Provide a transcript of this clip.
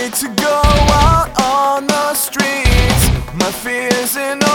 afraid to go out on the streets. My fears in